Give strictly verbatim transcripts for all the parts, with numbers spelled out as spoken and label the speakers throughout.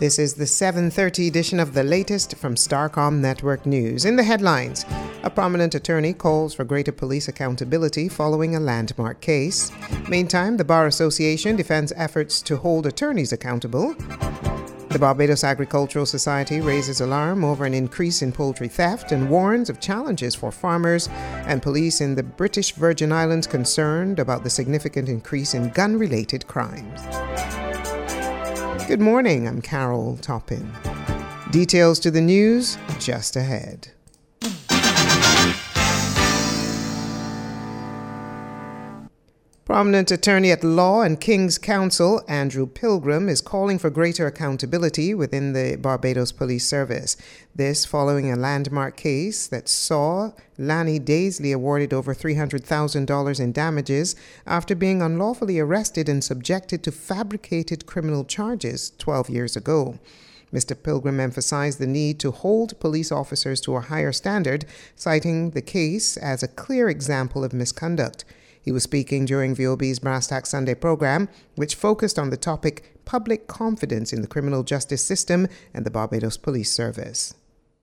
Speaker 1: This is the seven thirty edition of the latest from Starcom Network News. In the headlines, a prominent attorney calls for greater police accountability following a landmark case. Meantime, the Bar Association defends efforts to hold attorneys accountable. The Barbados Agricultural Society raises alarm over an increase in poultry theft and warns of challenges for farmers, and police in the British Virgin Islands concerned about the significant increase in gun-related crimes. Good morning, I'm Carol Toppin. Details to the news just ahead. Prominent attorney at law and King's Counsel Andrew Pilgrim is calling for greater accountability within the Barbados Police Service. This following a landmark case that saw Lanny Daisley awarded over three hundred thousand dollars in damages after being unlawfully arrested and subjected to fabricated criminal charges twelve years ago. Mister Pilgrim emphasized the need to hold police officers to a higher standard, citing the case as a clear example of misconduct. He was speaking during V O B's Brass Tack Sunday program, which focused on the topic public confidence in the criminal justice system and the Barbados Police Service.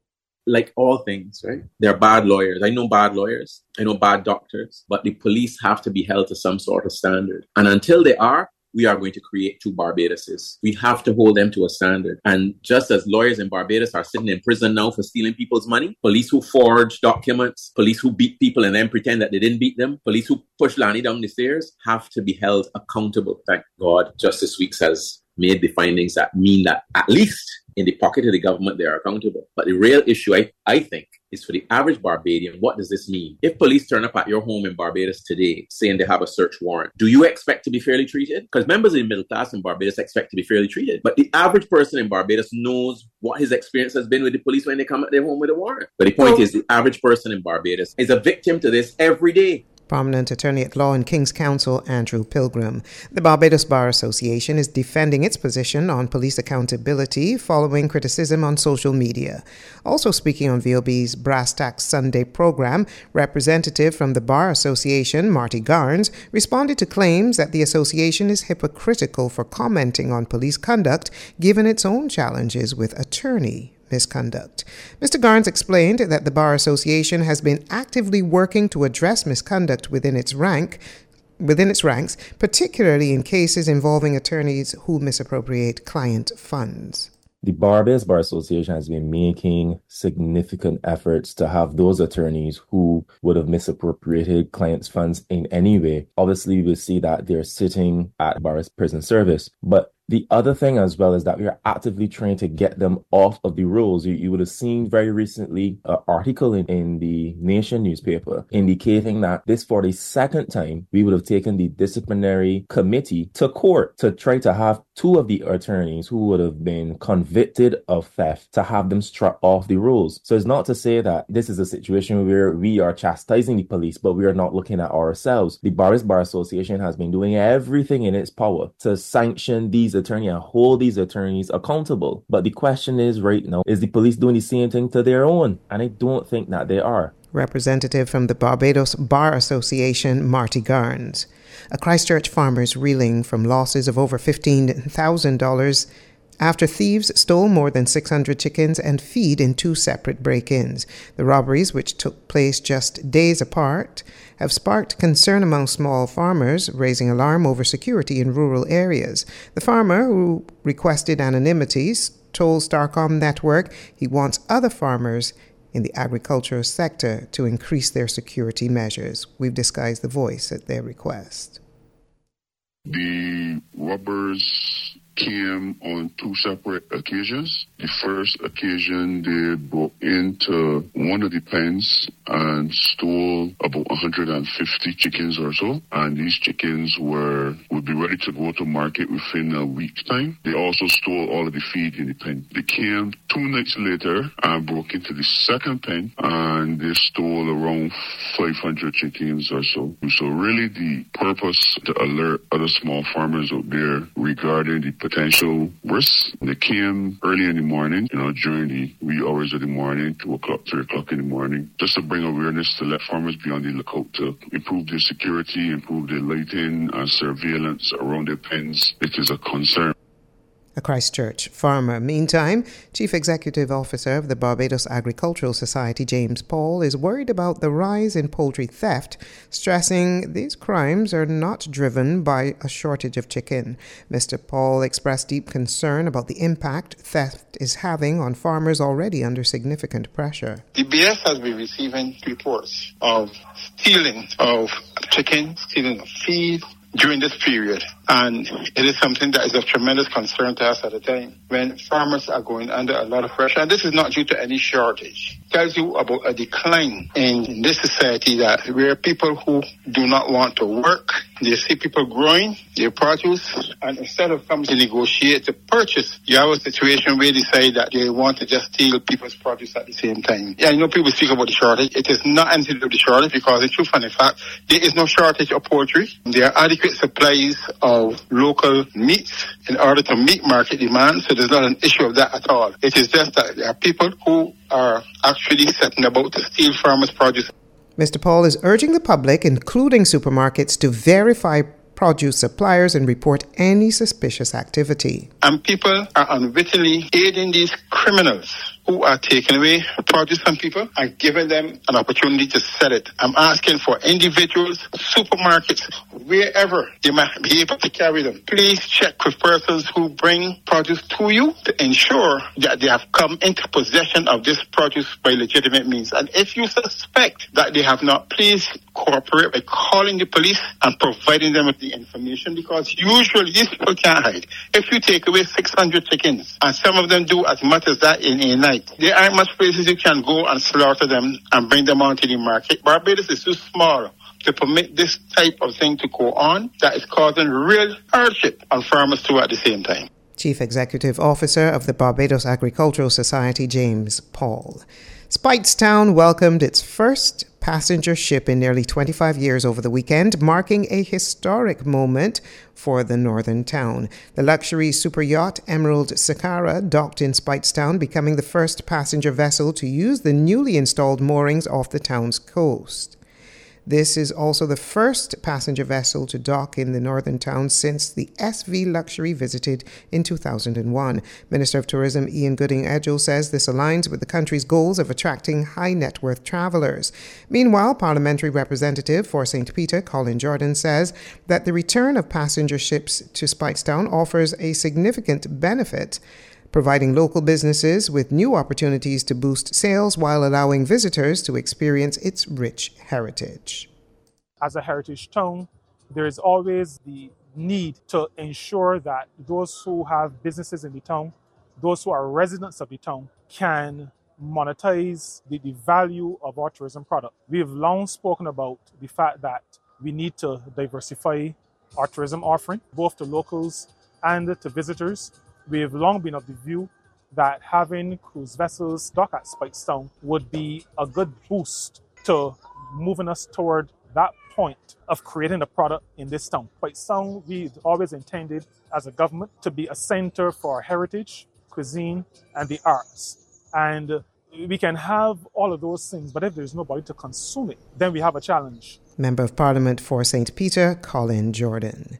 Speaker 2: Like all things, right? There are bad lawyers. I know bad lawyers. I know bad doctors. But the police have to be held to some sort of standard. And until they are, we are going to create two Barbadoses. We have to hold them to a standard. And just as lawyers in Barbados are sitting in prison now for stealing people's money, police who forge documents, police who beat people and then pretend that they didn't beat them, police who push Lanny down the stairs have to be held accountable. Thank God Justice Weeks has made the findings that mean that at least in the pocket of the government, they are accountable. But the real issue, I, I think, is for the average Barbadian. What does this mean? If police turn up at your home in Barbados today saying they have a search warrant, do you expect to be fairly treated? Because members of the middle class in Barbados expect to be fairly treated. But the average person in Barbados knows what his experience has been with the police when they come at their home with a warrant. But the point well, is, the average person in Barbados is a victim to this every day.
Speaker 1: Prominent attorney at law and King's Counsel Andrew Pilgrim. The Barbados Bar Association is defending its position on police accountability following criticism on social media. Also speaking on V O B's Brass Tack Sunday program, representative from the Bar Association, Marty Garnes, responded to claims that the association is hypocritical for commenting on police conduct given its own challenges with attorney misconduct. Mister Garnes explained that the Bar Association has been actively working to address misconduct within its rank, within its ranks, particularly in cases involving attorneys who misappropriate client funds.
Speaker 3: The Barbados Bar Association has been making significant efforts to have those attorneys who would have misappropriated clients' funds in any way. Obviously, we see that they're sitting at Bar Prison Service, but the other thing as well is that we are actively trying to get them off of the rolls. You, you would have seen very recently an article in, in the Nation newspaper indicating that this for the second time, we would have taken the disciplinary committee to court to try to have two of the attorneys who would have been convicted of theft to have them struck off the rolls. So it's not to say that this is a situation where we are chastising the police, but we are not looking at ourselves. The Barbados Bar Association has been doing everything in its power to sanction these attorney and hold these attorneys accountable. But the question is right now, is the police doing the same thing to their own? And I don't think that they are.
Speaker 1: Representative from the Barbados Bar Association, Marty Garnes. A Christchurch farmer is reeling from losses of over fifteen thousand dollars after thieves stole more than six hundred chickens and feed in two separate break-ins. The robberies, which took place just days apart, have sparked concern among small farmers, raising alarm over security in rural areas. The farmer, who requested anonymity, told Starcom Network he wants other farmers in the agricultural sector to increase their security measures. We've disguised the voice at their request.
Speaker 4: The robbers came on two separate occasions. The first occasion, they broke into one of the pens and stole about one hundred fifty chickens or so. And these chickens were would be ready to go to market within a week's time. They also stole all of the feed in the pen. They came two nights later and broke into the second pen and they stole around five hundred chickens or so. So really the purpose to alert other small farmers out there regarding the potential risks. They came early in the morning, you know, during the wee hours of the morning, two o'clock, three o'clock in the morning, just to bring awareness to let farmers be on the lookout to improve their security, improve their lighting and surveillance around their pens. It is a concern.
Speaker 1: A Christchurch farmer. Meantime, Chief Executive Officer of the Barbados Agricultural Society, James Paul, is worried about the rise in poultry theft, stressing these crimes are not driven by a shortage of chicken. Mister Paul expressed deep concern about the impact theft is having on farmers already under significant pressure.
Speaker 5: The B S has been receiving reports of stealing of chicken, stealing of feed during this period. And it is something that is of tremendous concern to us at a time when farmers are going under a lot of pressure. And this is not due to any shortage. It tells you about a decline in this society that where people who do not want to work, they see people growing their produce, and instead of coming to negotiate to purchase, you have a situation where they say that they want to just steal people's produce at the same time. Yeah, I know people speak about the shortage. It is not anything to do with the shortage because in truth and in fact, there is no shortage of poultry. There are adequate supplies of local meats in order to meet market demand, so there's not an issue of that at all. It is just that there are people who are actually setting about to steal farmers' produce.
Speaker 1: Mister Paul is urging the public, including supermarkets, to verify produce suppliers and report any suspicious activity.
Speaker 5: And people are unwittingly aiding these criminals who are taking away produce from people and giving them an opportunity to sell it. I'm asking for individuals, supermarkets, wherever they might be able to carry them. Please check with persons who bring produce to you to ensure that they have come into possession of this produce by legitimate means. And if you suspect that they have not, please cooperate by calling the police and providing them with the information, because usually these people can't hide. If you take away six hundred chickens, and some of them do as much as that in a night, there aren't much places you can go and slaughter them and bring them onto the market. Barbados is too small to permit this type of thing to go on that is causing real hardship on farmers too at the same time.
Speaker 1: Chief Executive Officer of the Barbados Agricultural Society, James Paul. Speightstown welcomed its first passenger ship in nearly twenty-five years over the weekend, marking a historic moment for the northern town. The luxury super yacht Emerald Sakara docked in Speightstown, becoming the first passenger vessel to use the newly installed moorings off the town's coast. This is also the first passenger vessel to dock in the northern town since the S V Luxury visited in two thousand one. Minister of Tourism Ian Gooding-Edgell says this aligns with the country's goals of attracting high-net-worth travelers. Meanwhile, Parliamentary Representative for Saint Peter, Colin Jordan, says that the return of passenger ships to Speightstown offers a significant benefit, providing local businesses with new opportunities to boost sales while allowing visitors to experience its rich heritage.
Speaker 6: As a heritage town, there is always the need to ensure that those who have businesses in the town, those who are residents of the town, can monetize the, the value of our tourism product. We have long spoken about the fact that we need to diversify our tourism offering, both to locals and to visitors. We have long been of the view that having cruise vessels dock at Speightstown would be a good boost to moving us toward that point of creating a product in this town. Speightstown, we always intended as a government to be a center for heritage, cuisine, and the arts. And we can have all of those things, but if there's nobody to consume it, then we have a challenge.
Speaker 1: Member of Parliament for Saint Peter, Colin Jordan.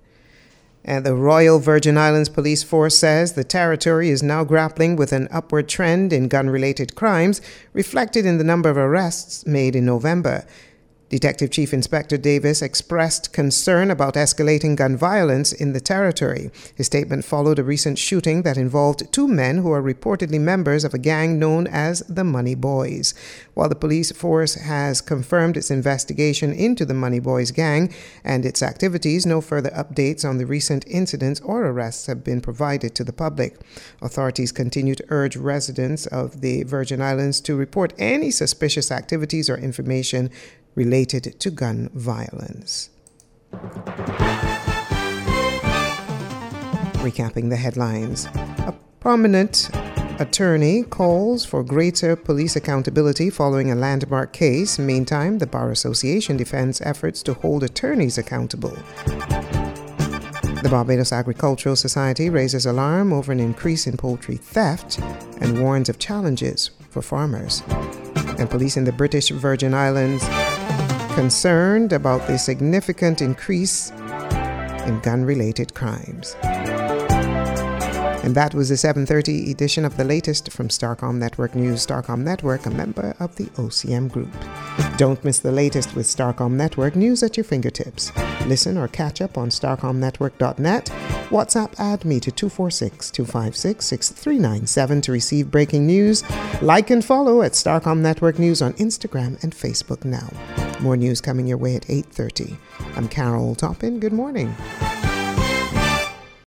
Speaker 1: And the Royal Virgin Islands Police Force says the territory is now grappling with an upward trend in gun-related crimes, reflected in the number of arrests made in November. Detective Chief Inspector Davis expressed concern about escalating gun violence in the territory. His statement followed a recent shooting that involved two men who are reportedly members of a gang known as the Money Boys. While the police force has confirmed its investigation into the Money Boys gang and its activities, no further updates on the recent incidents or arrests have been provided to the public. Authorities continue to urge residents of the Virgin Islands to report any suspicious activities or information related to gun violence. Recapping the headlines. A prominent attorney calls for greater police accountability following a landmark case. Meantime, the Bar Association defends efforts to hold attorneys accountable. The Barbados Agricultural Society raises alarm over an increase in poultry theft and warns of challenges for farmers. And police in the British Virgin Islands concerned about the significant increase in gun-related crimes. And And that was the seven thirty edition of the latest from Starcom Network News. Starcom Network, a member of the O C M Group. Don't miss the latest with Starcom Network news at your fingertips. Listen or catch up on starcom network dot net. WhatsApp add me to two four six, two five six, six three nine seven to receive breaking news. Like and follow at Starcom Network News on Instagram and Facebook now. More news coming your way at eight thirty. I'm Carol Toppin. Good morning.